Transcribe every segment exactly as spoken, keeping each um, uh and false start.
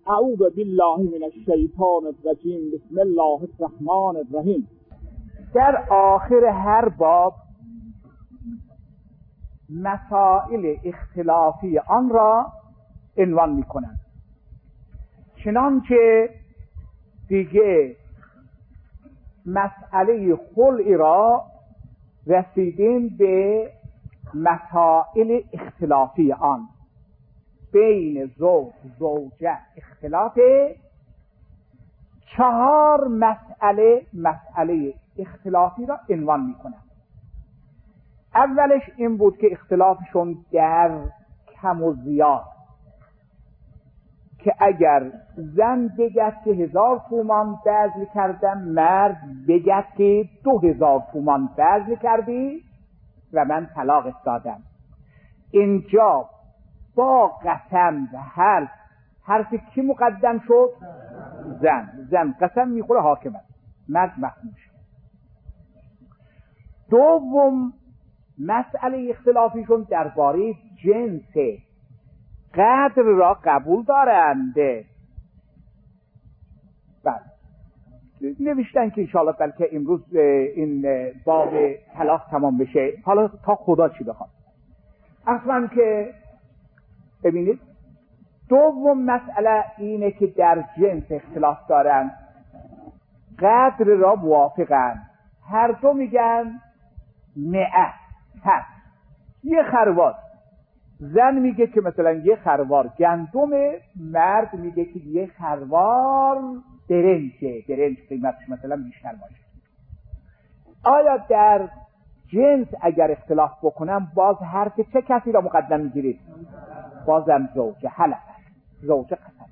اعوذ بالله من الشیطان الرجیم بسم الله الرحمن الرحیم. در آخر هر باب مسائل اختلافی آن را عنوان می کنند، چنانچه دیگه مسئله خلع را رسیدیم به مسائل اختلافی آن بین زوج زوجه اختلاف چهار مسئله مسئله اختلافی را عنوان می کنند. اولش این بود که اختلافشون در کم و زیاد، که اگر زن بگد که هزار تومان بذل کردم، مرد بگد که دو هزار تومان بذل کردی و من طلاق دادم. اینجا با قسم و حلف حرف کی مقدم شد؟ زن. زن قسم میخوره حاکم است، مرد محکوم شد. دوم مسئله اختلافیشون درباره جنس قدر را قبول دارند. بله نوشتن که انشاءالله بلکه امروز این باب طلاق تمام بشه، حالا تا خدا چی بخواد. اصلا که ببینید دوم مسئله اینه که در جنس اختلاف دارن، قدر را موافقن، هر دو میگن مئه هست یه خروار. زن میگه که مثلا یه خروار گندمه، مرد میگه که یه خروار برنجه، برنج قیمتش مثلا بیشتر باشه. آیا در جنس اگر اختلاف بکنم باز حرف چه کسی را مقدم میگیرید؟ بازم زوجه حلف، زوجه قسم.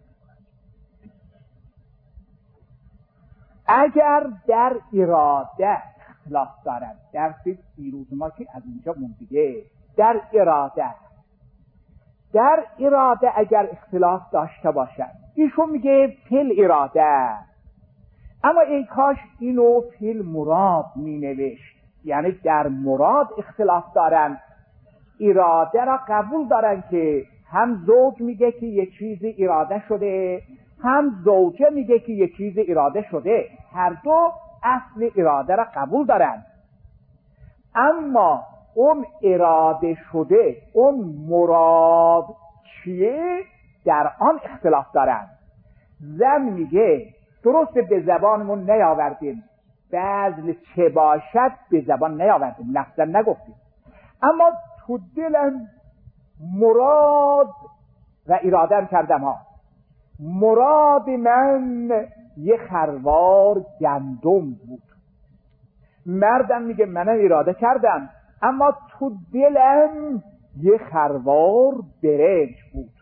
اگر در اراده اختلاف دارد، درسی دیروز ما که از اینجا موندیده، در اراده در اراده اگر اختلاف داشته باشد، ایشون میگه فیل اراده، اما ای کاش اینو فیل مراد می نوشت. یعنی در مراد اختلاف دارن، اراده را قبول دارن که هم زوج میگه که یه چیزی اراده شده، هم زوجه میگه که یه چیزی اراده شده، هر دو اصل اراده را قبول دارن. اما اون اراده شده، اون مراد چیه، در آن اختلاف دارن. زن میگه درست به زبانمون نیاوردیم، بذل چه باشد به زبان نیاوردیم، لفظا نگفتیم، اما تو دلم مراد و ارادم کردم ها. مراد من یه خروار گندم بود، مردم میگه منم اراده کردم اما تو دلم یه خروار برنج بود.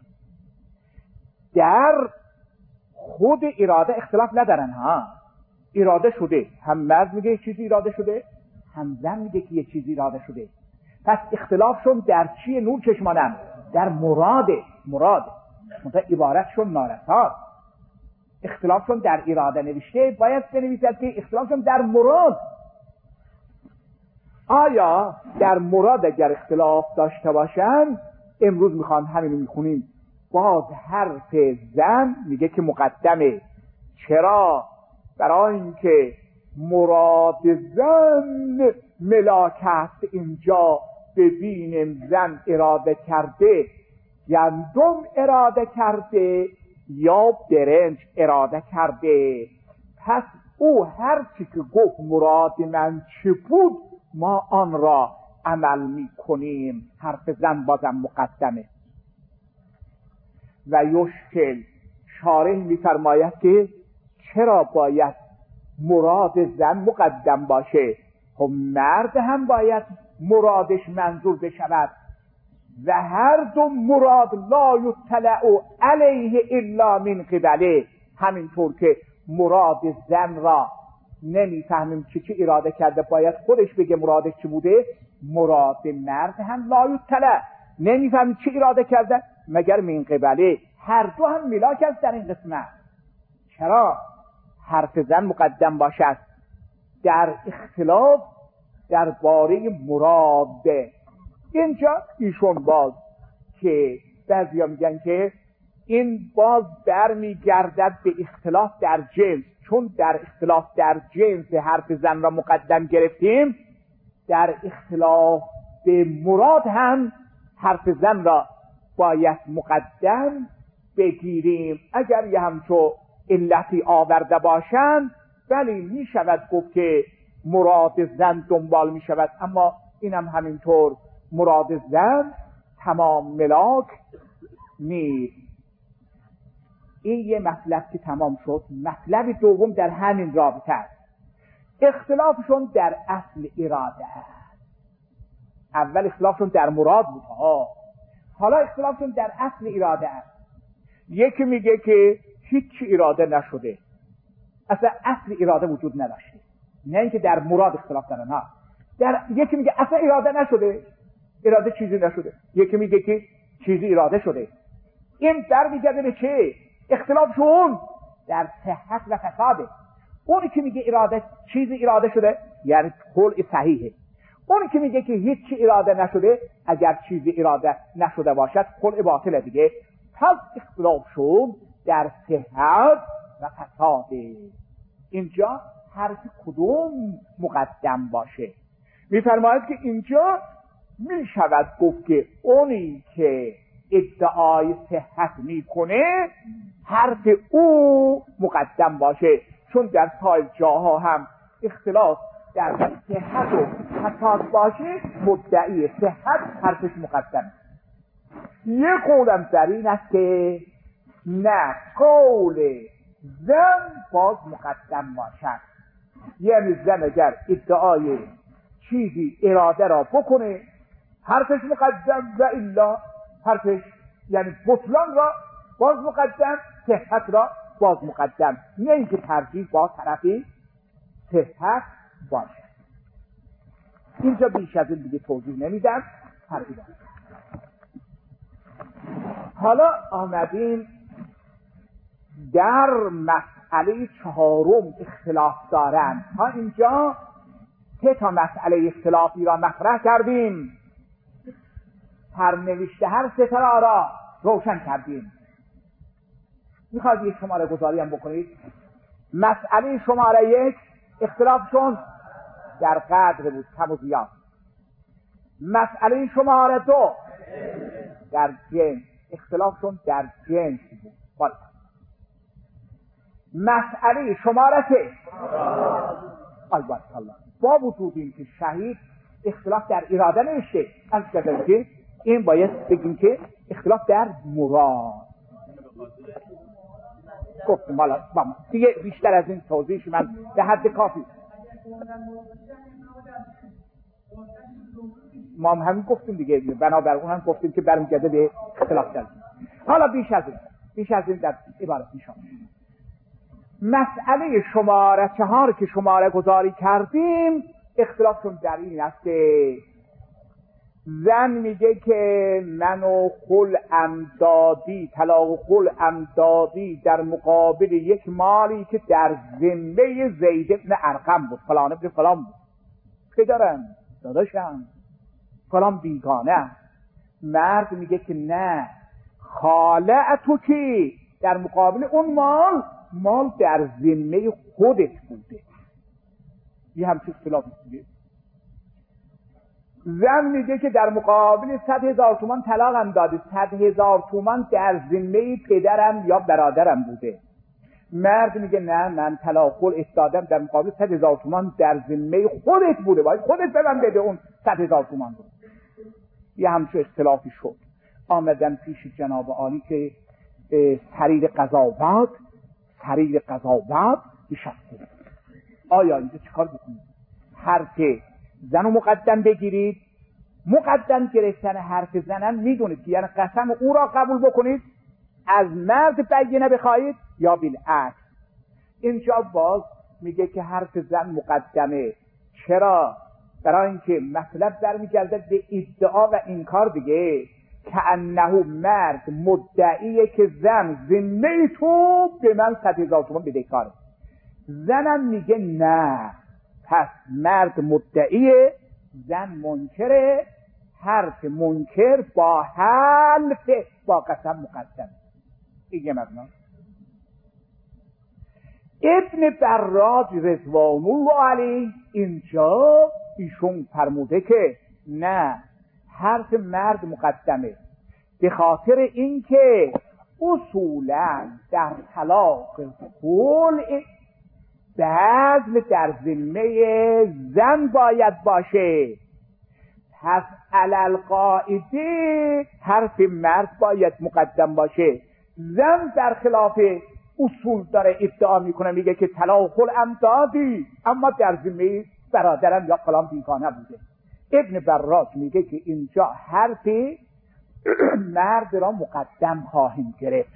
در خود اراده اختلاف ندارن ها، اراده شده، هم مرد میگه یه چیزی اراده شده، هم زن میگه که یه چیزی اراده شده. پس اختلافشون در چیه نور چشمانم؟ در مراده. مراد مثلا عبارتشون نارساست. اختلافشون در اراده نوشته، باید بنویسد که اختلافشون در مراد. آیا در مراد اگر اختلاف داشته باشن، امروز میخوان همینو میخونیم، باز حرف زن میگه که مقدمه. چرا؟ برای اینکه مراد زن ملاک است. اینجا ببینیم زن اراده کرده، گندم اراده کرده یا برنج اراده کرده. پس او هر چی که گفت مراد من چی بود، ما آن را عمل می کنیم. حرف زن بازم مقدمه. و یشکل شارح می فرماید که چرا باید مراد زن مقدم باشه؟ خب مرد هم باید مرادش منظور بشود و هر دو مراد لا یطلع علیه الا من قبله. همینطور که مراد زن را نمیفهمیم چی چی اراده کرده، باید خودش بگه مرادش چی بوده. مراد مرد هم لا یطلع، نمیفهمیم چی اراده کرده مگر من قبله. هر دو هم ملاک است در این قسمت. چرا حرف زن مقدم باشد در اختلاف درباره مراد؟ اینجا ایشون باز که بعضیا میگن که این باز برمیگردد به اختلاف در جنس. چون در اختلاف در جنس حرف زن را مقدم گرفتیم، در اختلاف به مراد هم حرف زن را باید مقدم بگیریم. اگر یه همچو علتی آورده باشند ولی می شود گفت که مراد زن دنبال می شود، اما اینم هم همینطور مراد زن تمام ملاک نیست. این یه مطلب که تمام شد. مطلب دوم در همین رابطه است. اختلافشون در اصل اراده است. اول اختلافشون در مراد بود ها. حالا اختلافشون در اصل اراده است. یکی میگه که هیچ اراده نشده، اصلا اصل اراده وجود نداشته، نه اینکه در مراد اختلاف دارن ها. در یکی میگه اصلا اراده نشده، اراده چیزی نشده. یکی میگه که چیزی اراده شده. این برمیگرده به چه؟ اختلافشون در صحت و فساده. اونی که میگه اراده چیزی اراده شده یعنی خلع صحیحه. اونی که میگه که هیچ چی اراده نشده، اگر چیزی اراده نشده باشد خلع باطله دیگه. پس اختلافشون در صحت و فساده. اینجا هر کدوم مقدم باشه. میفرماید که اینجا میشود گفت که اونی که ادعای صحت میکنه حرف او مقدم باشه، چون در سایر جاها هم اختلاف در صحت و فساد باشه مدعی صحت حرفش مقدم. یک قولم در این است که نه، قول زن باز مقدم باشد. یعنی زن اگر ادعای چیزی اراده را بکنه حرفش مقدم، و الا حرفش یعنی بطلان را باز مقدم، صحت را باز مقدم. نه اینکه ترجیح با طرفی صحت باشه. اینجا بیش از این دیگه توضیح نمیدم. حالا آمدیم در مسئله چهارم اختلاف دارن. ها اینجا سه تا مسئله اختلافی را مطرح کردیم. هر نوشته هر سه تا را روشن کردیم. میخواید یک شماره گذاری هم بکنید. مسئله شماره یک اختلافشون در قدر بود، کم و زیاد. مسئله شماره دو در جنس، اختلافشون در جنس بود. باید. مسئله شماره سه البته الله با وجود این که شهید اختلاف در اراده نمیشه، از کردن که این باید بگیم که اختلاف در مراد. گفتم حالا دیگه بیشتر از این توضیحش من به حد کافی. ما هم همین گفتیم دیگه، بنابر اون هم گفتیم که برمیگرده به اختلاف در. حالا بیش از این بیش از این در عبارت میشم. مسئله شماره چهار که شماره گذاری کردیم اختلافشون در این است که زن میگه که منو خلعم دادی، طلاق خلعم دادی در مقابل یک مالی که در ذمه زید ابن ارقم بود، فلان ابن فلان بود، پدرم، داداشم، فلان بیگانه. مرد میگه که نه، خالعتو که در مقابل اون مال، مال در ذمه خودت بوده. یه همچه اختلاف دیگه. زن میگه که در مقابل صد هزار تومان طلاقم داده، صد هزار تومان در ذمه پدرم یا برادرم بوده. مرد میگه نه، من طلاق خلع دادم در مقابل صد هزار تومان در ذمه خودت بوده، باید خودت به من بده اون صد هزار تومان بود. یه همچه اختلافی شد. آمدن پیش جناب عالی که سریر قضاوت سریر قضاوت نشسته. آیا اینجا چیکار بکنید؟ حرف زن رو مقدم بگیرید. مقدم گرفتن حرف زنم میدونید که یعنی قسم او را قبول بکنید، از مرد بینه بخواهید یا بالعکس. اینجا باز میگه که حرف زن مقدمه. چرا؟ برای اینکه مطلب در میگرده به ادعا و انکار دیگه، که انه مرد مدعیه که زن ذمه تو به من صد هزار تومان بدهکاره. زنم میگه نه، پس مرد مدعیه، زن منکره. حرف منکر با حلف با قسم مقدم. این یه مبنا. ابن براج رضوان الله علیه اینجا ایشون فرموده که نه، حرف مرد مقدمه، به خاطر اینکه اصولا در طلاق خلع بذل در ذمه زن باید باشه، پس علل قاعده حرف مرد باید مقدم باشه. زن در خلاف اصول داره ادعا میکنه، میگه که طلاق خلعم دادی اما در ذمه برادرم یا فلان بیگانه بوده. ابن براج میگه که اینجا حرف مرد را مقدم خواهیم گرفت.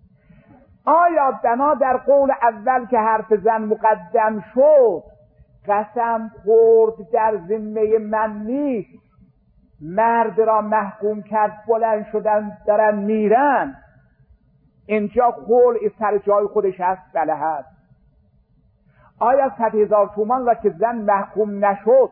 آیا بنا در قول اول که حرف زن مقدم شد قسم خورد در ذمه من نیست، مرد را محکوم کرد بلند شدن دارن میرن، اینجا خلع سر جای خودش هست؟ بله هست. آیا صد هزار تومان را که زن محکوم نشد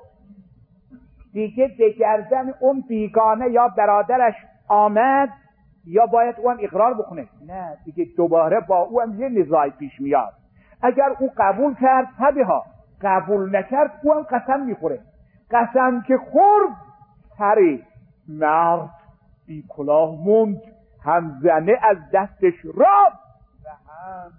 دیگه به گردن اون بیگانه یا برادرش آمد یا باید او هم اقرار بکنه؟ نه دیگه، دوباره با او هم یه نزاعی پیش میاد. اگر او قبول کرد فبها، قبول نکرد او هم قسم میخوره. قسم که خورد سری مرد بی کلاه موند، هم زنه از دستش را و هم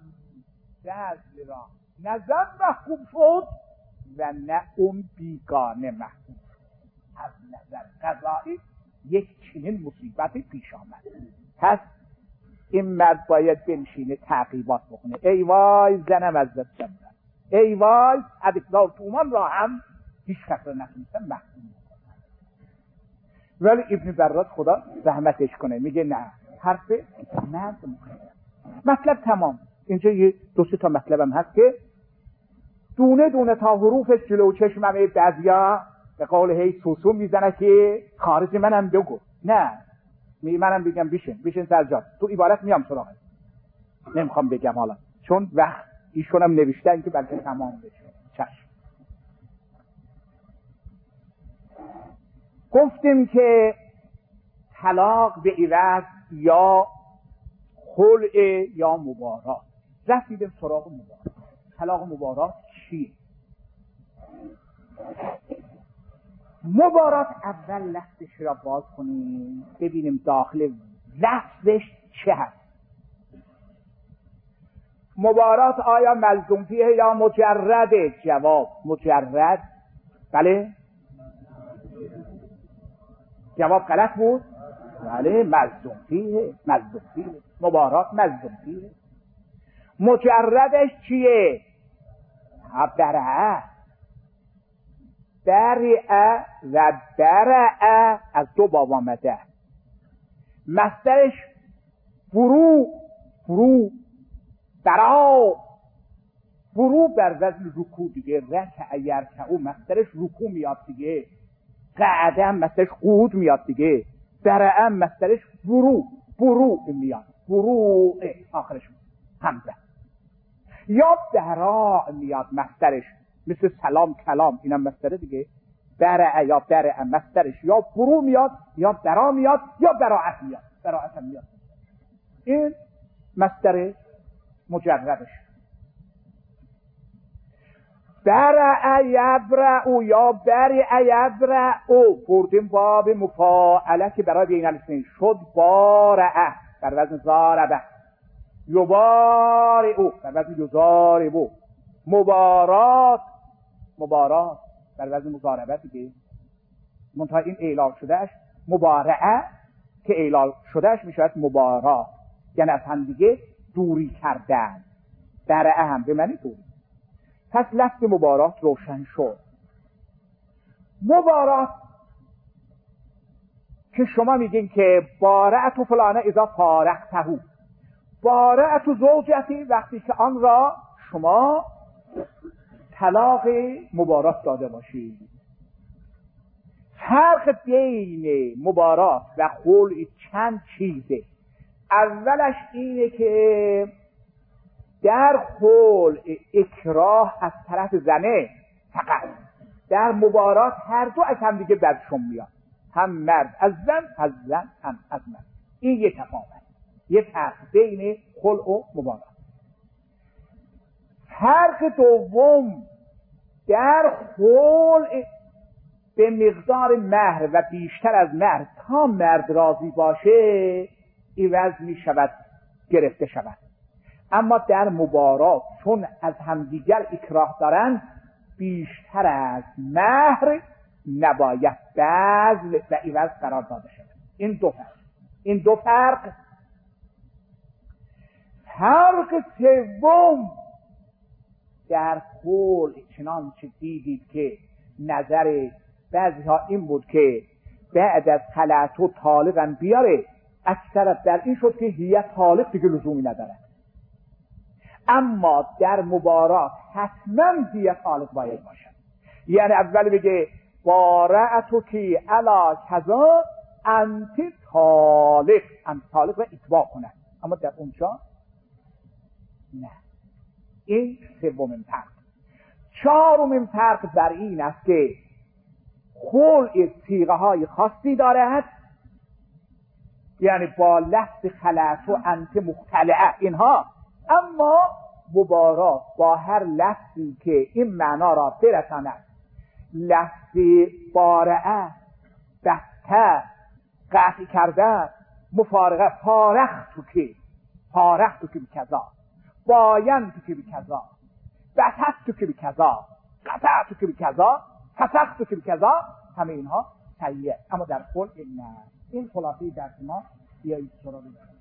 دست را، نه زن محکوم شد و نه اون بیگانه محکوم شد. از نظر قضایی یک چنین مصیبتی پیش آمد. پس این مرد باید بنشینه تعقیبات بکنه. ای وای زنم از دست رفت، ای وای هزار تومان را هم هیچ کس را نتونستم محکوم بکنم. ولی ابن براج خدا رحمتش کنه میگه نه، حرف مرد مقدم. مطلب تمام. اینجا یه دو سه تا مطلبم هست که دونه دونه تا حروفش جلو چشممه. بعضیا به قول هی سوسو میزنه که خارج منم بگو. نه، می منم بگم بیشن بیشن سرجان تو عبارت میام سراغه، نمیخوام بگم حالا چون وقت ایشونم نوشتن که بلکه تمام بشه. چشم. گفتیم که طلاق به عوض یا خلع یا مبارات. رسیدیم سراغ مبارات. طلاق مبارات چیه؟ مبارات اول لفظش را باز کنیم ببینیم داخل لفظش چه هست. مبارات آیا ملزوم فیه یا مجرد؟ جواب مجرد. بله جواب غلط بود. بله ملزوم فیه، ملزوم فیه. مبارات ملزوم فیه. مجردش چیه؟ برعه. برعه و برعه از دو باب آمده. مصدرش فرو، فرو، برا، فرو بر وزن رکوع دیگه. رکع یرکعو مصدرش رکوع میاد دیگه. قعده هم مصدرش قعود میاد دیگه. برعه هم مصدرش فرو، فرو میاد. فرو آخرش همزه. یا برا میاد مصدرش، مثل سلام کلام، اینم مصدر دیگه. برع یا برع مصدرش یا فرو میاد یا برا میاد یا براعت میاد. براعت هم میاد. این مصدر مجردش. برع یبرع یا برع یبرع او بردیم باب مفاعله که برای بین الاسمین شد. بارعه بر وزن زاربه. یبارعو بر وزن یزاربو. مبارات، مبارات بر وزن مضاربه دیگه. منتها این اعلال شدهش مبارعه که اعلال شدهش میشود مبارات، یعنی از هم دیگه دوری کردن. برعه هم به معنی دوری. پس لفظ مبارات روشن شد. مبارات که شما میگین که بارعت و فلانه اذا فارقتهو، بارعت و زوجتی وقتی که آن را شما طلاق مبارات داده باشید. فرق بین مبارات و خلع چند چیزه. اولش اینه که در خلع اکراه از طرف زنه فقط، در مبارات هر دو از هم دیگه برشون میاد، هم مرد از زن، از زن هم از مرد. این یه تفاوت. یه فرق بین خلع و مبارات. فرق دوم، در خلع به مقدار مهر و بیشتر از مهر تا مرد راضی باشه عوض می شود گرفته شود. اما در مبارات چون از همدیگر اکراه دارن بیشتر از مهر نباید بذل و عوض قرار داده شود. این دو فرق. این دو فرق. فرق سوم، در خلع چنانچه دیدید که نظر بعضی ها این بود که بعد از خلعت و طالقم بیاره، اکثرت در این شد که هیئت طالق دیگه لزومی نداره. اما در مبارات حتما هیئت طالق باید باشد. یعنی اول بگه بارعتو که علا کذا انت طالق، انت طالق را اتباع کنه، اما در اونجا نه. این سومین فرق. چهارمین فرق بر این است که خلع صیغه های خاصی دارد، یعنی با لفظ خلعت و انت مختلعه اینها، اما مبارات با هر لفظی که این معنا را برساند، لفظ بارعه، بسته، قطع کرده، مفارقه، پارخت تو که پارخت تو که بکذا، باین تو که بکذا، بسست تو که بکذا، قطع تو که بکذا، فسخت تو که بکذا، همه اینها صحیحه. اما در خلع نه. این خلاصه درس ما. بیایید سراغ ببریم.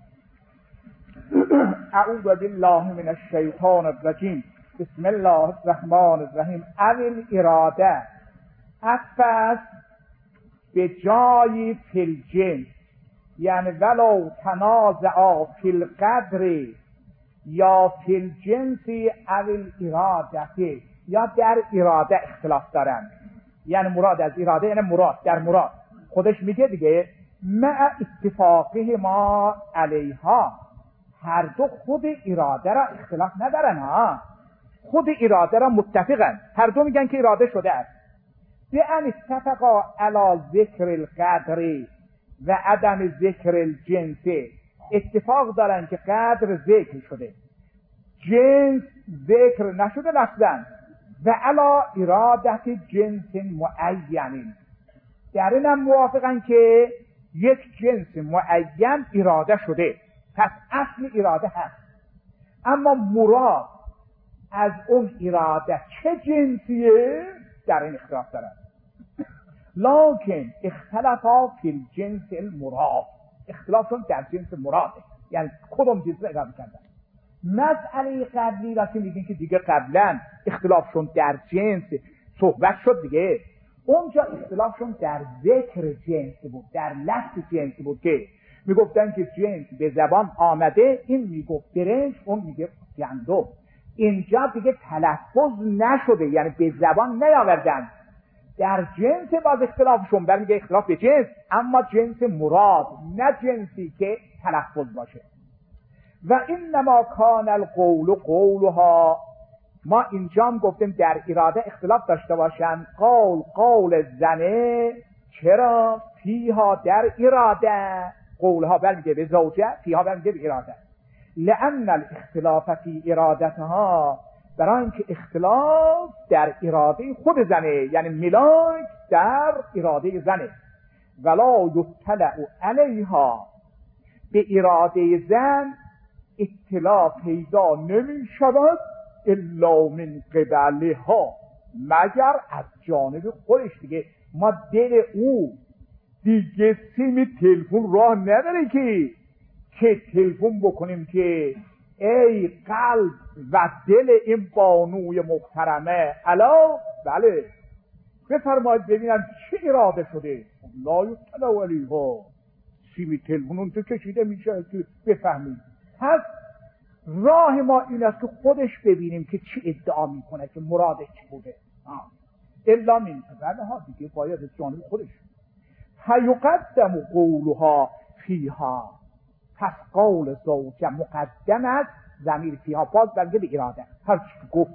اعوذ بالله من الشیطان الرجیم. بسم الله الرحمن الرحیم. اول اراده اصفت به جای فی الجنس، یعنی ولو تنازعا فی القدر یا فی الجنس اول اراده، یا در اراده اختلاف دارن. یعنی مراد از اراده یعنی مراد در مراد خودش میگه دیگه مع اتفاقه ما علیها، هر دو خود اراده را اختلاف ندارن ها، خود اراده را متفقن، هر دو میگن که اراده شده است. به ان اتفقا علی ذکر القدر و عدم ذکر الجنس، اتفاق دارن که قدر ذکر شده، جنس ذکر نشده لفظاً، و علا ارادت جنس معین، در این هم موافقن که یک جنس معین اراده شده، پس اصل اراده هست، اما مراد از اون اراده چه جنسیه در این اختلاف دارن. لکن اختلافا فی الجنس المراد، اختلافشون در جنس مراده، یعنی کدوم جنس اراده کردن. مسئله قبلی را که میگین که دیگه قبلا اختلافشون در جنس صحبت شد دیگه، اونجا اختلافشون در ذکر جنس بود، در لفظ جنس بود که میگفتن که جنس به زبان آمده، این میگفت برنج، اون میگه گندم. اینجا دیگه تلفظ نشده، یعنی به زبان نیاوردن، در جنس باز اختلافشون برمیگه اختلاف به جنس، اما جنس مراد، نه جنسی که تلفظ باشه. و اینما کان القول قولها، ما اینجا هم گفتیم در اراده اختلاف داشته باشن، قول قول زنه، چرا؟ فیها در اراده، قولها برمیگه به زوجه، فیها برمیگه به اراده، لأن الاختلاف فی ارادتها، برای اینکه اختلاف در اراده خود زنه، یعنی ملاک در اراده زنه، ولا یطلع علیها، به اراده زن اطلاع پیدا نمی شود الا من قبلها، مگر از جانب خودش دیگه. ما دل او دیگه سیم تلفن راه نداره که که تلفن بکنیم که ای قلب و دل این بانوی محترمه الا، بله بفرمایید ببینم چه اراده شده. لا یطلع علیها، سیم تلفن اون تو کشیده میشه که بفهمید. پس راه ما این است که خودش ببینیم که چی ادعا میکنه، که مرادش چی بوده. الا من قبلها، دیگه باید از جانب خودش. فیقدم قولها فیها، پس قول زوجه مقدم است، ضمیر فیها باز برگه به اراده، هر چی گفت.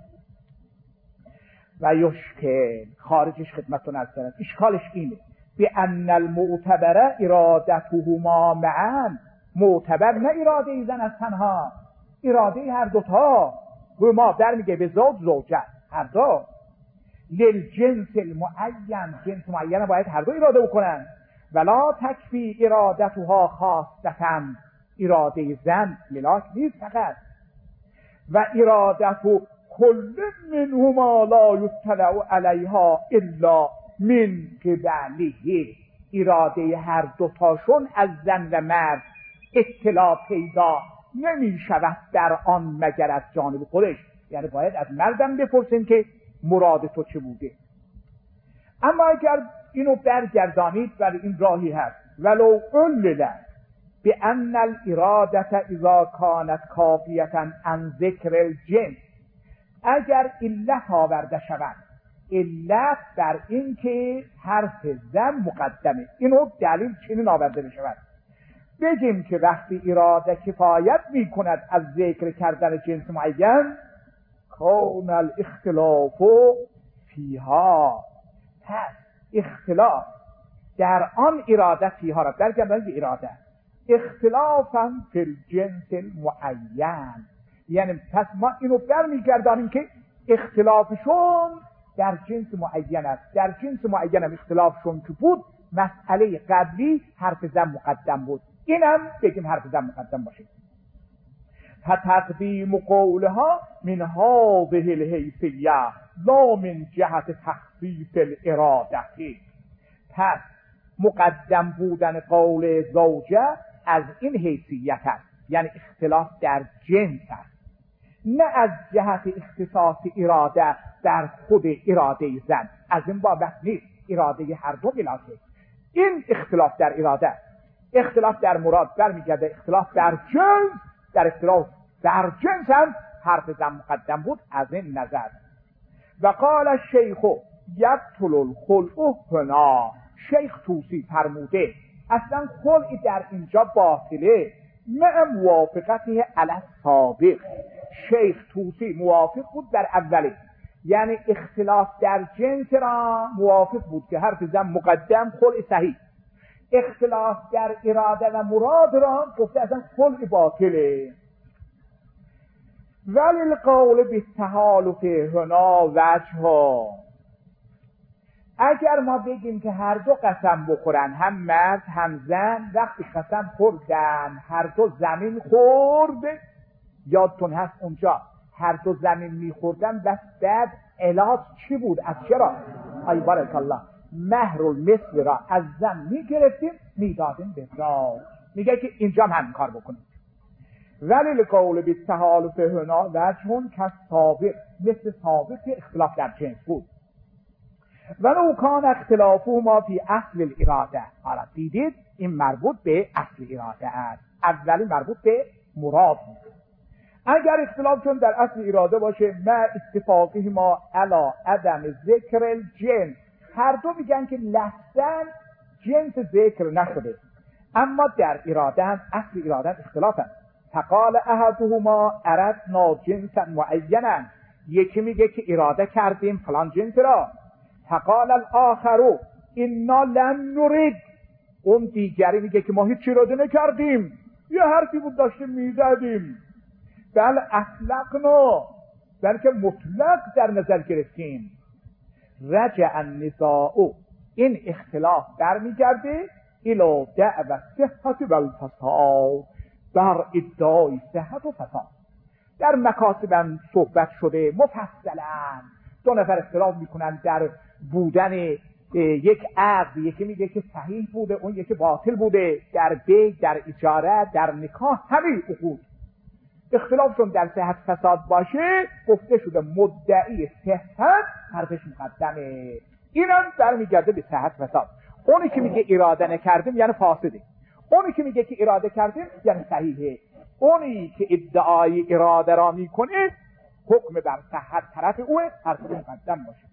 و یشکل، خارجش خدمتون از دارد، اشکالش اینه به ان المعتبره ارادتهما معا، معتبر نه اراده زن از تنها، اراده هر دوتا. و ما در میگه به زوج زوجه هر دو، للجنس المعین، جنس معین باید هر دو اراده بکنن. ولا تکفی ارادتها خاصتا، اراده زن ملاک نیست فقط. و ارادت کل منهما لا یطلع علیها الا من قبله، اراده هر دوتاشون از زن و مرد اطلاع پیدا نمی شود در آن مگر از جانب خودش. یعنی باید از مردم بپرسیم که مراد تو چه بوده. اما اگر اینو برگردانید، ولی این راهی هست، ولو علل بأن الارادة اذا كانت کافیة عن ذکر الجنس، اگر علت آورده شود، علت در این که حرف زن مقدمه، اینو دلیل چنین آورده بشود، بگیم که وقتی اراده کفایت می کند از ذکر کردن جنس معین، کون الاختلاف فیها، پس اختلاف در آن اراده فیها را در گردن اراده اختلافا فی الجنس المعین، یعنی پس ما اینو برمیگردانیم که اختلافشون در جنس معین است. در جنس معین هم اختلافشون که بود، مسئله قبلی حرف زن مقدم بود، اینم بگیم حرف زن مقدم باشه. فتقدیم قولها من هذه الحیثیه لا من جهت تخصیص الاراده، پس مقدم بودن قول زوجه از این حیثیت است، یعنی اختلاف در جنس است، نه از جهت اختصاص اراده در خود اراده زن. از این بابت نیست، اراده هر دو ملاکه. این اختلاف در اراده، اختلاف در مراد برمیگرده اختلاف در جنس، در اختلاف در جنس هم حرف زن مقدم بود. از این نظر و قال الشیخ یبطل الخلع هنا، شیخ توسی فرموده اصلا خلع در اینجا باطله، مع موافقته علی السابق. شیخ توسی موافق بود در اولی، یعنی اختلاف در جنس را موافق بود که حرف زن مقدم، خلع صحیح. اختلاف در اراده و مراد را گفته اصلا خلع باطله. ولی القول بالتحالف هنا وجه، اگر ما بگیم که هر دو قسم بخورن، هم مرد هم زن، وقتی قسم خوردن هر دو زمین خورد، یادتون هست اونجا هر دو زمین میخوردن، بس بعد علاج چی بود؟ از چرا؟ ای بارک الله، مهر المثل را از زن میگرفتیم میدادیم به زوج. میگه که اینجا هم همین کار بکنیم. ولی القول بالتحالف هنا وجه کالسابق، مثل سابق که اختلاف در جنس بود. ولو کان اختلافهما فی اصل الاراده، حالا دیدید این مربوط به اصل اراده است، اولی مربوط به مراد بود. اگر اختلافشون در اصل اراده باشه، ما اتفاقهما علی عدم ذکر الجنس، هر دو میگن که لفظاً جنس ذکر نشده، اما در اراده هم اصل اراده اختلاف است. فقال احدهما اردنا جنسا معینا، یکی میگه که اراده کردیم فلان جنس را. فقال الاخر انا لم نرد، اون دیگری میگه که ما هیچ اراده نکردیم، یه حرفی بود داشتیم میزدیم. بل اطلقنا، بلکه مطلق در نظر گرفتیم. رجع النزاع، این اختلاف در میگرده الى دعوى صحت و الفساد، در ادعای صحت و فساد. در مکاسبم صحبت شده مفصلا، دو نفر اختلاف میکنن در بودن یک عقد، یکی میگه که صحیح بوده، اون یکی باطل بوده، در بیع، در اجاره، در نکاح، همه عقود اختلافشون در صحت فساد باشه، گفته شده مدعی صحت حرفش مقدمه. اینم برمیگرده به صحت فساد. اونی که میگه اراده نکردیم یعنی فاسده، اونی که میگه که اراده کردیم یعنی صحیحه. اونی که ادعای اراده را میکنه حکم بر صحت طرف اوه، حرفش مقدم باشه.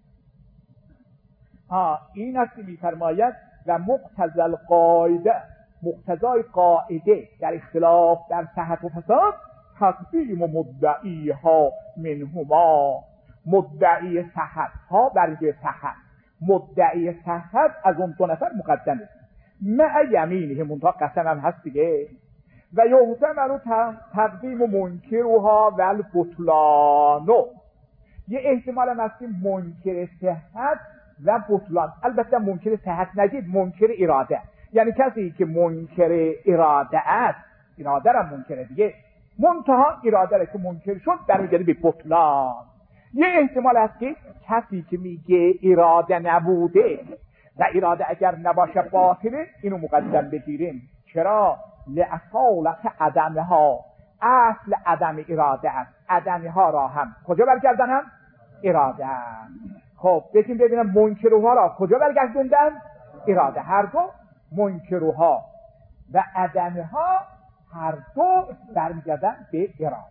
ها این است که میفرماید و مقتضی القاعده، مقتضای قاعده در اختلاف در صحت و فساد تقدیم مدعی ها منهما، مدعی صحت ها برای صحت، مدعی صحت از اون دو نفر مقدمه. مع یمینه، منطقه قسم هم هست دیگه. و یحتمل تقدیم منکرها و البطلانو، یه احتمال هم هست که منکر صحت و بطلان. البته منکر صحت نگید، منکر اراده، یعنی کسی که منکر اراده است، اراده را منکر دیگه، منتها اراده را که منکر شد برمیگرده به بطلان. یه احتمال هست که کسی که میگه اراده نبوده و اراده اگر نباشه باطله، اینو مقدم بگیریم. چرا؟ لأصالت عدمها، اصل عدم اراده است. عدمها را هم کجا برگردنم؟ اراده. خب بگیم ببینم منکروها را کجا برگردوندن؟ اراده. هر دو منکروها و عدمها هر دو برمیگردن به اراده.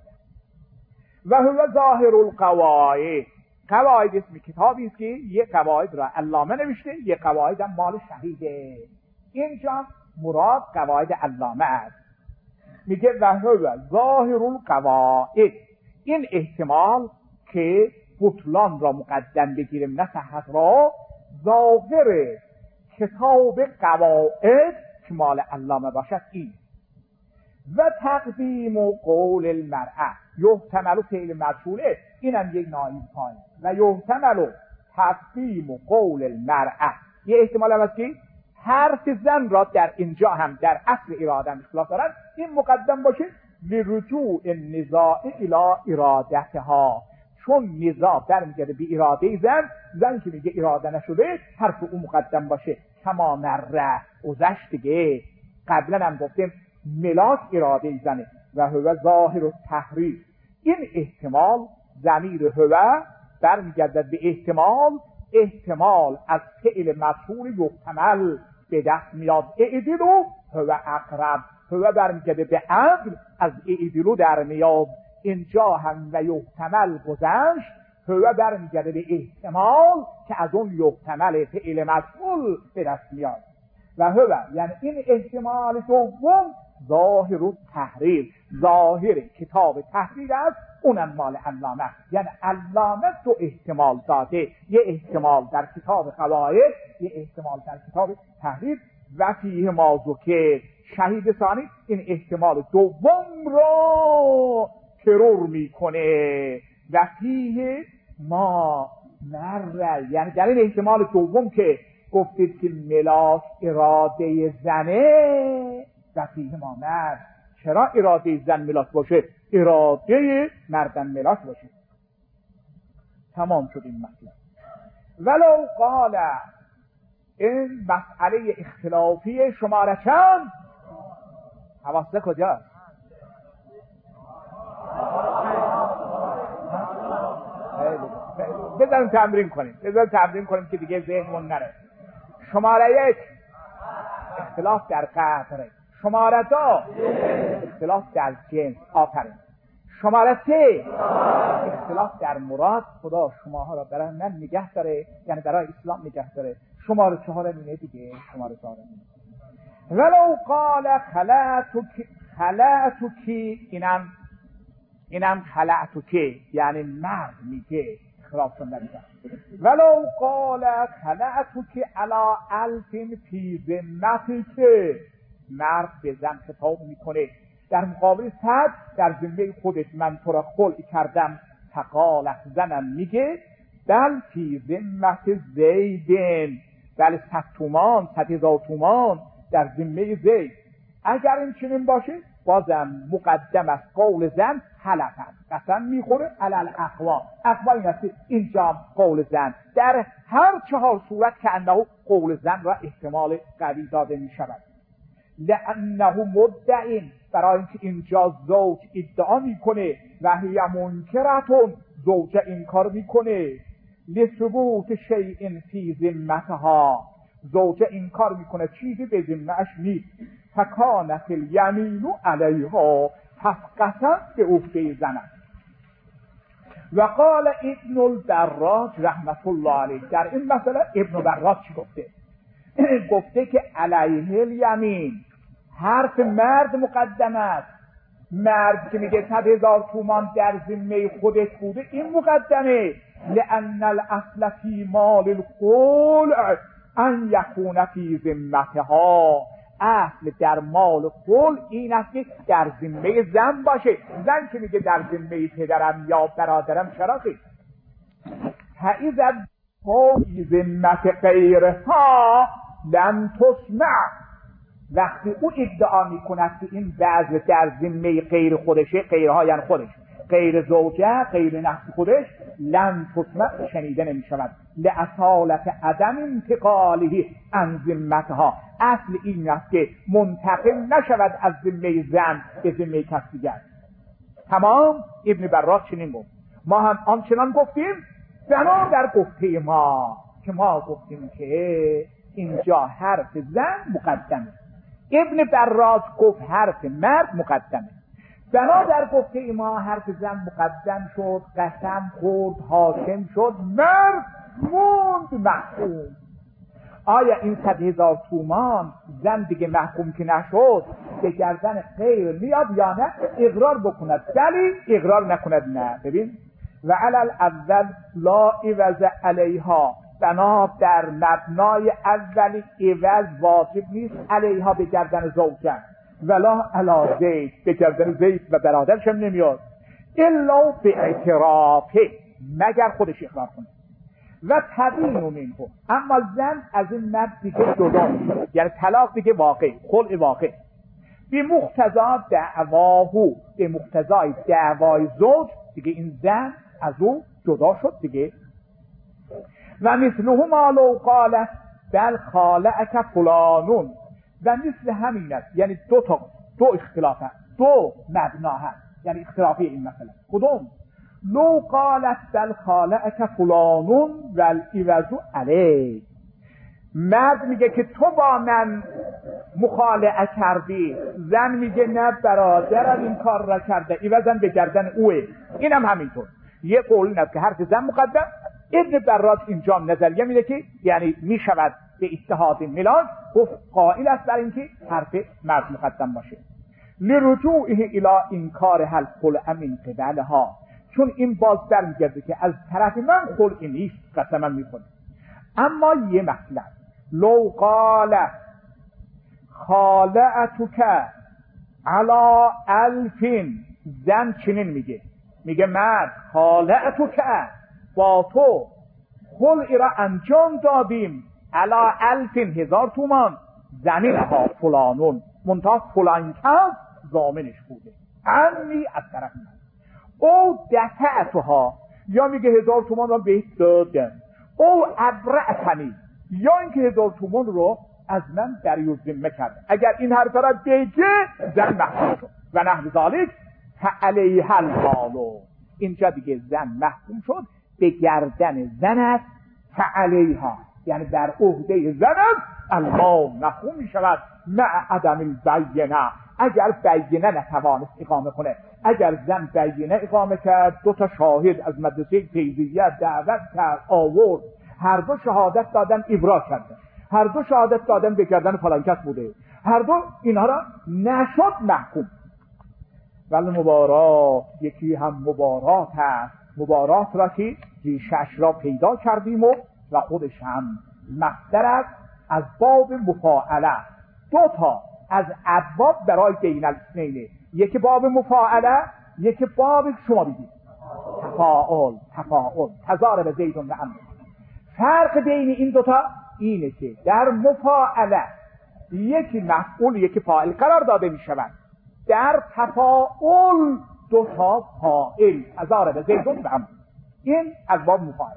و هو ظاهر القواعد، قواعد اسم کتابی است که یه قواعد را علامه نوشته، یه قواعد هم مال شهیده. اینجا مراد قواعد علامه است. میگه و هو ظاهر القواعد، این احتمال که بطلان را مقدم بگیریم نه صحت را، ظاهر کتاب قواعد که مال علامه باشد این. و تقدیم و قول المرأة، یحتمل فعل مجهوله، اینم یک نایب پای. و یحتمل تقدیم و قول المرأة، یه احتمال هم هست که حرف زن را در اینجا هم در اصل اراده هم اختلاف دارد، این مقدم باشه لرجوع النزاع الی ارادتها، چون نزاع برمیگرده به اراده زن، زن که میگه اراده نشده حرف او مقدم باشه. کما مره اوزش دیگه قبلا هم گفتیم ملاک اراده زنه. و هو ظاهر التحریر، این احتمال ضمیر هو برمیگردد به احتمال، احتمال از فعل مفعول یحتمل به دست میاد. اعدلو هو اقرب، هو برمیگرده به عدل، از اعدلو در میاد. اینجا هم و یحتمل گذشت، هو برمیگرده به احتمال که از اون یحتمل فعل مفعول به دست میاد. و هو یعنی این احتمال دوم ظاهر التحریر، ظاهر کتاب تحریر است، اونم مال علامه. یعنی علامه دو احتمال داده، یه احتمال در کتاب قواعد، یه احتمال در کتاب تحریر. و فیه ما ذکر، شهید ثانی این احتمال دوم رو ترور میکنه. و فیه ما مره، یعنی در این احتمال دوم که گفتید که ملاک اراده زنه، و فیه ما مر، چرا اراده زن ملاک باشه؟ اراده مردن ملاک باشه. تمام شد این مطلب. ولو قال، این مسئله اختلافی شماره چند؟ حواسته کجاست؟ بذاریم تمرین کنیم، بذاریم تمرین کنیم که دیگه ذهنمون نره. شماره یک اختلاف در قدر، شماره دو اختلاف در جنس. آفرین. شماره سه اختلاف در مراد. خدا شماها را برای من نگه داره، یعنی برای اسلام نگه داره. شماره چهار اینه دیگه، شماره چهار اینه. ولو قال خلعتک خلعتک، اینم اینم خلعتک یعنی مرد میگه، اختلاف شون نمیشه. ولو قال خلعتک علی الف فی ذمتک، مرد به زن خطاب میکنه در مقابل صد در ذمه خودت من تو را خلع کردم. فقالت، زنم میگه بل فی ذمت زیدن، بل صد تومان، صد هزار تومان در ذمه زید. اگر این چنین باشه بازم مقدم از قول زن حلف است، قسم میخوره علل اقوا. اقوا این است اینجا قول زن در هر چهار صورت که انه قول زن را احتمال قوی داده میشود. لانه مدعین، برای اینکه اینجا زوج ادعا میکنه و هی منکرتون، زوج انکار میکنه. لثبوت شیء فی ذمتها، زوج انکار میکنه چیزی به ذمه‌اش نیست. فکانت الیمین علیها، پس قسم به عهده زن است. و قال ابن الدراج رحمت الله علیه، در این مسئله ابن الدراج چی گفته؟ گفته که علیه الیمین، حرف مرد مقدم است. مرد که میگه صد هزار تومان در ذمه خودت بوده، این مقدمه. لان الاصل فی مال الخلع ان یکون فی ذمتها، اصل در مال خل این است که در ذمه زن باشه. زن که میگه در ذمه پدرم یا برادرم چرا خیلی فاذا فی ذمت غیرها لن تسمع. وقتی او ادعا میکند که این وضع در ذمه غیر خودشه، غیرها یعنی خودش، غیر زوجه، غیر نفس خودش، لن تسمع شنیده نمی شود. لأصالت عدم انتقاله عن ذمتها، اصل این است که منتقل نشود از ذمه زن به ذمه کسی دیگر. تمام. ابن براق چنین گفت. ما هم آنچنان گفتیم بنا در گفته ما که ما گفتیم که اینجا حرف زن مقدمه. ابن براق گفت حرف مرد مقدمه. بنا در گفته ما حرف زن مقدم شد، قسم خورد، حاکم شد، مرد موند محکوم. آیا این صد هزار تومان زن دیگه محکوم که نشد به گردن غیر میاد یا نه؟ اقرار بکند ولی اقرار نکند نه. ببین و علل اول لا عوض علیها، بنا در مبنای اولی عوض واجب نیست علیها به گردن زوجه، ولا علا زید به گردن زید و برادرش هم نمیاد، الا به اعترافه مگر خودش اقرار کنه. و تبین منه، اما زن از این مرد دیگه جدا میشه، یعنی طلاق دیگه واقع، خلع واقع، به مقتضا دعواهو، به مقتضای دعوای زوج دیگه این زن از او جدا شد دیگه. و مثله ما لو قالت بل خالعک فلانون، و مثل همین است، یعنی دو تا دو اختلاف هست، دو مبنا هست، یعنی اختلافی این مثلا. کدوم؟ لو قالت بل خالعک فلانون والعوض علی، مرد میگه که تو با من مخالعه کردی، زن میگه نه برادرم این کار را کرده، عوضم به گردن اوه. اینم همینطور. یه قول این است که حرف زن مقدم. ابن براق اینجا نظریه میده که یعنی میشود به اتحاد ملاک گفت قائل است بر اینکه حرف مرد مقدم باشه. لرجوعه الی انکار حل خلع من قبلها، چون این باز برمیگرده که از طرف من خلع نیست، قسما میکنه. اما یه مطلب، لو قال خالعتک علی الفین، زن چنین میگه، میگه مرد خالعتک با تو خلع را انجام دادیم علی الفین هزار تومان، زمین ها فلانون منتها فلان کس ضامنش بوده، عنی از طرف من. او دفعتها، یا میگه هزار تومان را بهت دادم، او ابرعتنی، یا اینکه هزار تومان رو از من دریو ذمه کرد. اگر این حرف را بگه زن محکوم شد و نحو ذالک فعلیها المال، اینجا دیگه زن محکوم شد، به گردن زن است، فعلیها یعنی در عهده زن است، المال محکوم می شود مع عدم البینه، اگر بینه نتوانست اقامه کنه. اگر زن بینه اقامه کرد، دو تا شاهد از مدرسه فیضیه دعوت کرد آورد، هر دو شهادت دادن ابراز کردن، هر دو شهادت دادن به گردن فلان کس بوده، هر دو اینها را نشد محکوم. ولی مبارات یکی هم مبارات هست، مبارات را که ریشش را پیدا کردیم و و خودش هم مصدر است از باب مفاعله. دو تا از ابواب برای بین الاثنین، یکی باب مفاعله، یکی باب شما بگید تفاعل، تفاعل تضارب زید و عمرو. فرق بین این دوتا اینه که در مفاعله یکی مفعول یکی فاعل قرار داده می شود، در تفاعل دو تا فاعل تضارب زید و عمرو. این از باب مفاعله.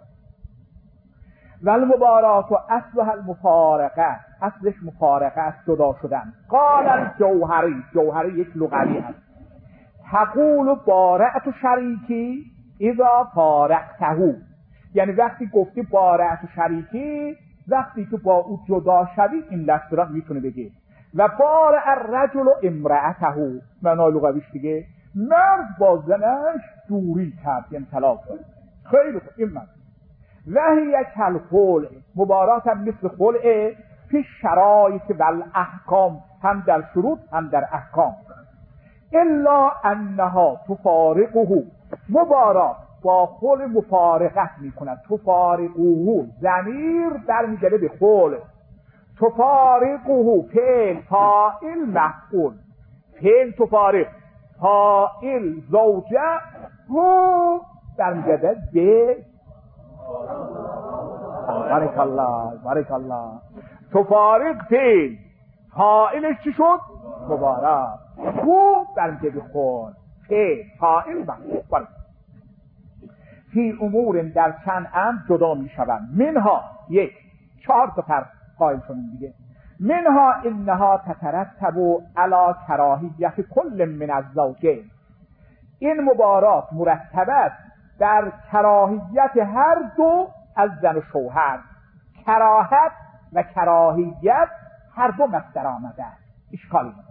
والمبارات و اصلها المفارقه، اصلش مفارقه است، جدا شدن. قال الجوهری، جوهری یک لغوی است، تقول بارعت شریکی اذا فارقته، یعنی وقتی گفتی بارعت شریکی، وقتی تو با او جدا شوی، این لفظ را میتونه بگه. و بارع الرجل امرأته، معنای لغویش دیگه مرد با زنش دوری کرد، یعنی طلاق کرد. خیلی خوب، این معنی. وهی کل خلع، مبارات هم مثل خلع، فی شرایط و الاحکام، هم در شروط هم در احکام. الا انها تفارقه، مبارات با خلع مفارقت میکند، تفارقه ضمیر برمیگرده به خلع، تفارقه فعل فاعل مفعول. فعل تفارق فاعل زوجه هو برمیگرده به بارک الله بارک الله. تفارق فعل فاعلش چی شد؟ مبارک. هو برمیگرده خود فعل فاعل مفعول. فی امور در چند امر جدا می شوند. منها یک چهار تا فرق قائل شدیم دیگه. منها انها تترتب علی کراهیت کل من الزوجین. این مبارات مرتب است در کراهیت هر دو از زن و شوهر. کراهت و کراهیت هر دو مصدر آمده است، اشکالی نداره.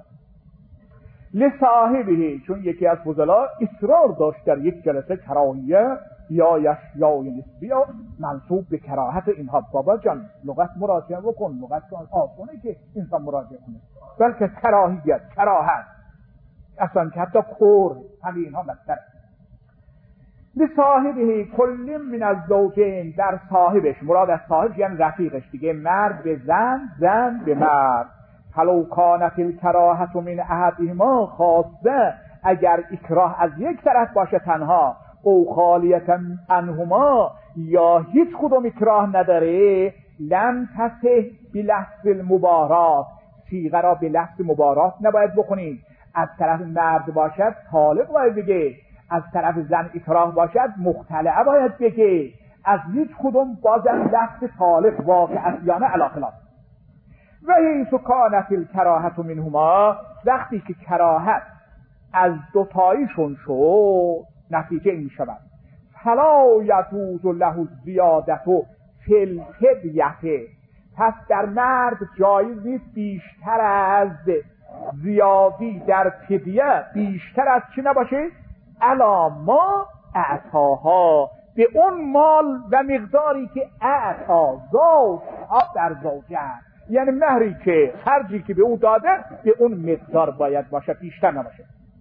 لصاحبه، چون یکی از فضلا اصرار داشت در یک جلسه کراهیه یا یشیای نسبی یا منصوب به کراهت اینها. بابا جان لغت مراجعه بکن، لغت آسونه که انسان مراجعه کنه، بلکه کراهیت کراهت اصلا که حتی کور همه اینها مصدر. لصاحبه کل من الزوجین، در صاحبش، مراد از صاحب یعنی رفیقش دیگه، مرد به زن، زن به مرد. فلو کانت الکراهت من احدهما خاصه، اگر اکراه از یک طرف باشه تنها، او خالیت عنهما یا هیچ کدوم اکراه نداره، لم تصح بلفظ المبارات، صیغه را به لفظ مبارات نباید بکنید. از طرف مرد باشد طالق باید بگه، از طرف زن اکراه باشد مختلعه باید بگه. از هیچ کدوم بازم لفظ طالق واقع است یا نه علی خلاف. و حیث کانت الکراهت منهما، وقتی که کراهت از دوتایشون شد نتیجه این شود فلا یجوز له الزیادت فی الفدیه، پس در مرد جایز نیست بیشتر از زیادی در فدیه، بیشتر از چی نباشه؟ الا ما اعطاها، به اون مال و مقداری که اعطا زوج در زوجه، یعنی مهری که خرجی که به او داده به اون مقدار باید باشه، بیشتر نباشه.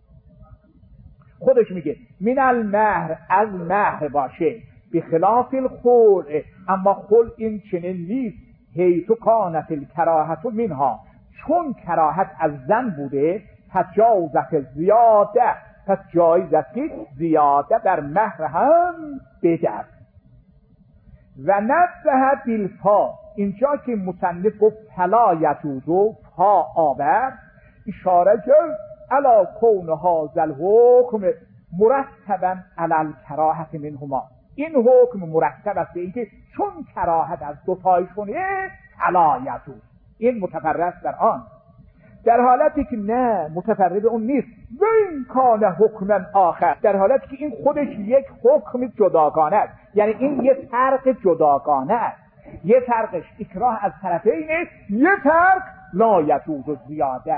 خودش میگه من المهر، از مهر باشه، به خلاف الخلع، اما خلع این چنین نیست. حیث کانت الکراهت منها، چون کراهت از زن بوده، تجاوزت زیاده، پس جایز است که زیاده در مهر هم بدهد. و نبه بالفا، اینجا که مصنف گفت فلا یجوز فا آورد، اشاره کرد علی کون هذا الحکم مرتبا علی الکراهت منهما، این حکم مرتب است به اینکه چون کراهت از دو تایشونه فلا یجوز، این متفرد در آن، در حالتی که نه متفرد اون نیست. و این کان حکم آخر، در حالتی که این خودش یک حکم جداگانه است، یعنی این یک فرق جداگانه است. یه فرقش اکراه از طرفینه، یه فرق لا یجوز زیاده.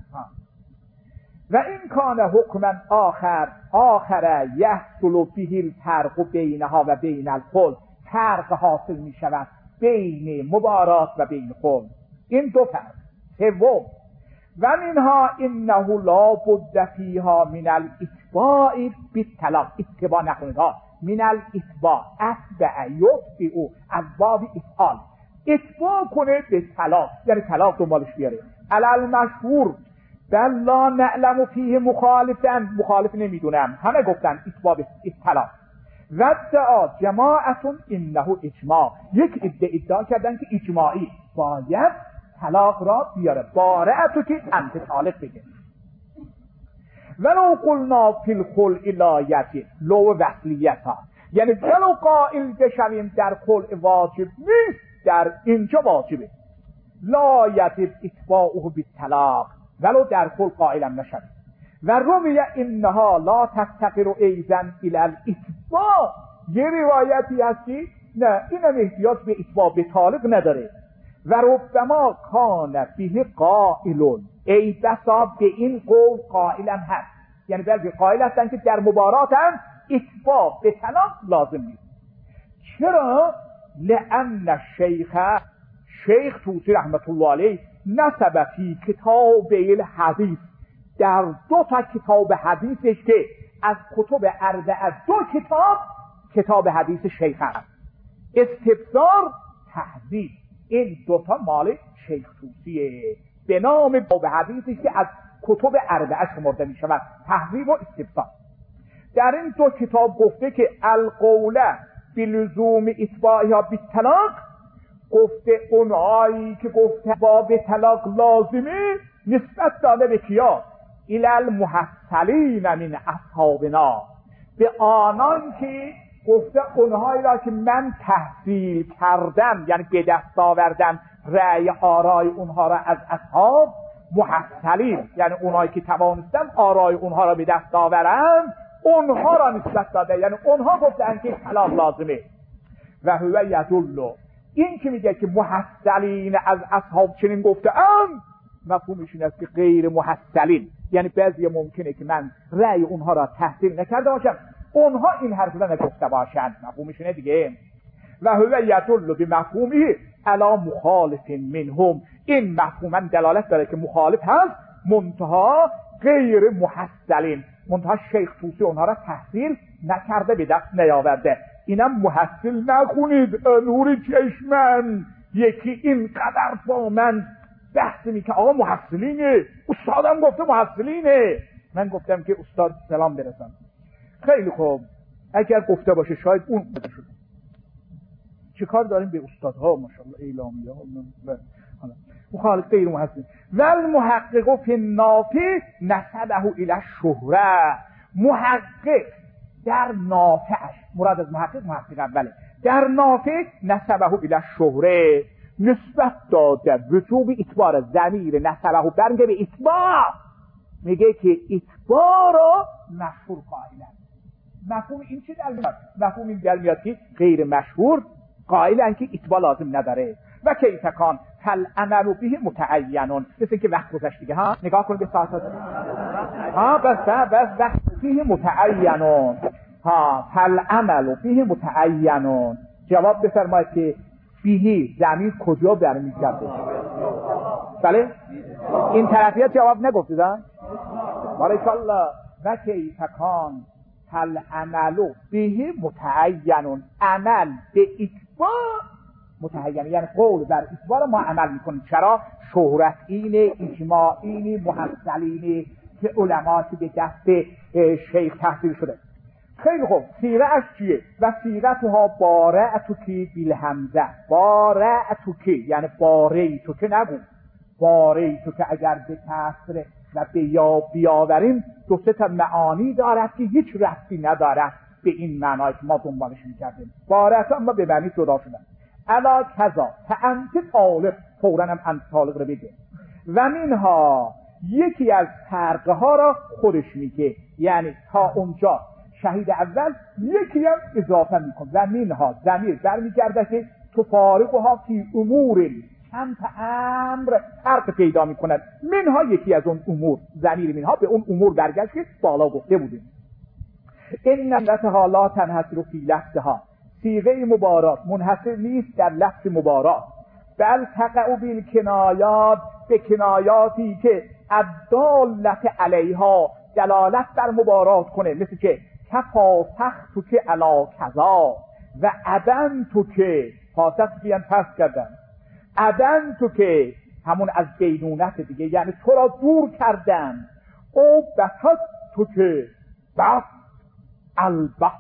و این کان حکم آخر، آخر یحصل به الفرق بینها و بین الخلع، فرق حاصل می شود بین مبارات و بین خلع. این دو فرق. سوم و منها انه لا بد فیها من الاتباع بالطلاق، اتباع نکنید ها، من الاتباع، اتبع یتبع از باب افعال، اتباع کنه به طلاق، یعنی طلاق دنبالش بیاره. علل مشهور بل لا نعلم فیه مخالفن، مخالف نمیدونم، همه گفتن اتباع به طلاق. و ادعا جماعتون انه اجماع، یک ادعا ادعا کردن که اجماعی باید طلاق را بیاره، بارعتو که انت طالق بگه. ولو قلنا فی الخلع لا یجب، لو وصلیت ها، یعنی ولو قائل بشویم در خلع واجب نیست، در اینجا واجبه. لا یجب اتباعه بالطلاق، ولو در خلع قائلم نشویم. و رویه انها لا تفتقر ایزن الى الاتباع، یه روایتی هستی نه اینم احتیاج به اتباع به طالق نداره. و ربما کان به قائلون، ای بسا به این قول قائلم هست، یعنی بعضی قائل هستن که در مبارات هم اتباع به طلاق لازم نیست. چرا؟ لأن الشیخ، شیخ توسی رحمت الله علیه نسب فی کتاب الحدیث، در دو تا کتاب حدیثش که از کتب اربعه دو کتاب کتاب حدیث شیخ هست، استفسار تحدید، این دوتا مال شیخ طوسیه به نام باب حدیثی که از کتب اربعه شمرده می شود، تحریف و استفسار. در این دو کتاب گفته که القول بلزوم اتباعها بالطلاق، گفته اونهایی که گفته با به طلاق لازمه نسبت داده به کیا؟ الی المحصلین من اصحابنا، به آنان که گفته اونهایی را که من تحصیل کردم، یعنی به دست آوردم رأی آرای اونها را از اصحاب، محصلین یعنی اونهایی که توانستم آرای اونها را به دست آورم، اونها را نسبت داده، یعنی اونها گفتن که طلاق لازمه. و هو یدل، این که میگه که محصلین از اصحاب چنین گفته ام، مفهومش این است که غیر محصلین، یعنی بعضی ممکنه که من رأی اونها را تحصیل نکرده باشم، اونها این حرف را نگفته باشند، مفهومش اینه دیگه. و هو یدل بمفهومه علی مخالف منهم، این مفهوما دلالت داره که مخالف هست، منتها غیر محصلین، منتها شیخ طوسی اونها را تحصیل نکرده، به دست نیاورده. اینم محصل نخونید نور چشمن، یکی اینقدر با من بحث می که آقا محصلینه، استادم گفته محصلینه، من گفتم که استاد سلام برسن. خیلی خوب، اگر گفته باشه شاید اون بده شده. چه کار داریم به استادها ماشاءالله اعلامی ها مخالف غیر محصل. ول محقق فی النافع نسبه الی الشهره، محقق در نافعش، مراد از محقق محقق اوله، در نافع نسبه الی الشهره، نسبت داده وجوب اتبار ضمیر نسبه برگه به اتباع، میگه که اتباع را مشهور قائلن. مفهوم این چی در میاد؟ مفهوم این در میاد که غیر مشهور قائلن که اتباع لازم نداره. و کیف کان فل عمل به متعینون، مثل که وقت گذشت دیگه ها، نگاه کن به ساعت ها، بس بس وقت به متعینون ها، فل عمل به متعینون. جواب بفرمایید که فیه ضمیر کجا برمیگرده؟ بله این طرفیات جواب نگفتیدن؟ بارک الله. و کیف کان فل عمل به متعینون، عمل به اتباع متعین، یعنی قول بر اتباع ما عمل میکنیم. چرا؟ شهرت اینه، اجماع اینه، محصلینه که علما که به دست شیخ تحصیل شده. خیلی خوب، سیغه اش چیه؟ و سیغه توها باره اتو کی بیل همزه، باره اتو کی یعنی باره تو که نگو، باره تو که اگر به کسر و به یا بیاوریم دو سه تا معانی دارد که هیچ ربطی ندارد به این معنایی که ما دنبالش میکردیم. باره تو اما به معنی جدا شدن. علا کذا فانت طالق، فوراً هم انت طالق رو بگه. و منها، یکی از فرقه ها را خودش میگه، یعنی تا اونجا شهید اول یکی هم اضافه میکن. و منها ضمیر برمیگرده که تو فارقها فی امور، چند امر فرق پیدا میکند. منها یکی از اون امور، ضمیر منها به اون امور برگشت که بالا گفته بودیم. این نمرتها لا تنحصر فی لفظها، صیغه مبارات منحصر نیست در لفظ مبارات، بل تقع بالکنایات، به کنایاتی که الدالت علیها دلالت بر مبارات کنه، مثل که کفاسخ تو که علا کذا و عدن تو که، فاسخ بیان پس کردن، عدن تو که همون از بینونت دیگه، یعنی تو را دور کردن. او بسط تو که بس البته،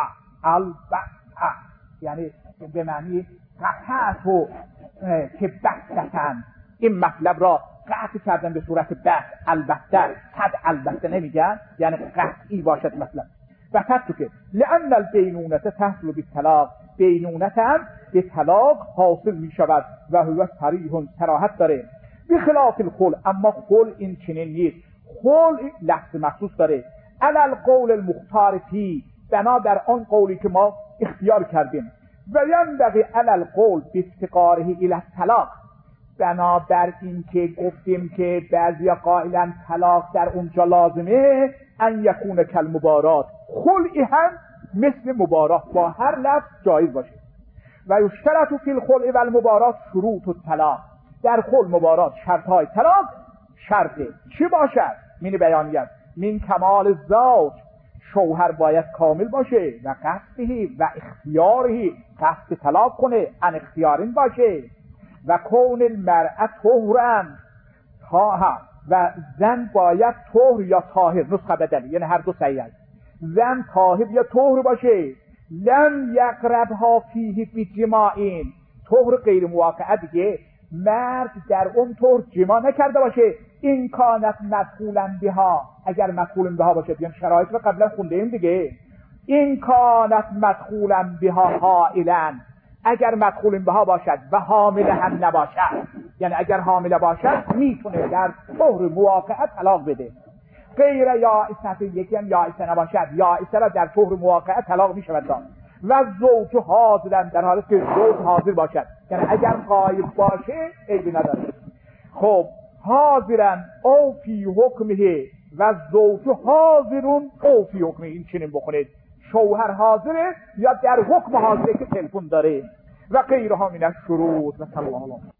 البته یعنی به معنی قطعت و که بسطن، این مطلب را قطع کردن به صورت بس، البته صد البته نمیگن، یعنی قطعی باشد مطلب. بسط تو که لأن البینونت تحصل بالطلاق، بینونت هم به طلاق حاصل می شود و هو صریح، صراحت داره. بخلاف الخل، اما خل این چنین نیست، خل لفظ مخصوص داره. علی القول المختار فی، بنا در آن قولی که ما اختیار کردیم. و ینبغی علی القول بافتقاره الی الطلاق، بنا بر این که گفتیم که بعضی قائلن طلاق در اونجا لازمه، ان یکون کالمبارات، خلعی هم مثل مبارات با هر لفظ جایز باشه. و یشترط فی الخلع و المبارات شروط الطلاق، در خلع مبارات شرط های طلاق شرطه چی باشد؟ من بیانیت من کمال الزوج، شوهر باید کامل باشه، و قصدی و اختیاری، قصد طلاق کنه، ان اختیارین باشه. و کون المرأة طهرا تا و زن باید طهر یا طاهر، نسخه بدلی یعنی هر دو صحیح است، زن طاهر یا طهر باشه، لم یقربها فیه بجماعین، طهر غیر مواقعه دیگه، مرد در اون طهر جما نکرده باشه، این کانت مدخولا بها، اگر مدخولا بها باشه، یعنی شرایط رو قبلا خونده ایم دیگه، این کانت مدخولا بها حائلا، اگر مدخول بها باشد و حامله هم نباشد، یعنی اگر حامله باشد میتونه در طهر مواقعه طلاق بده، غیر یائسه، یکی هم یائسه نباشد، یائسه را در طهر مواقعه طلاق میشود داد، و زوج حاضرن، در حالت که زوج حاضر باشد، یعنی اگر غایب باشه عیبی نداره. خب حاضرن او فی حکمه و زوج حاضرون او فی حکمه، این چنین بخونید، شوهر حاضره یا در حکم حاضره که تلفن داره، و غیرها من الشروط و صلی الله علیه.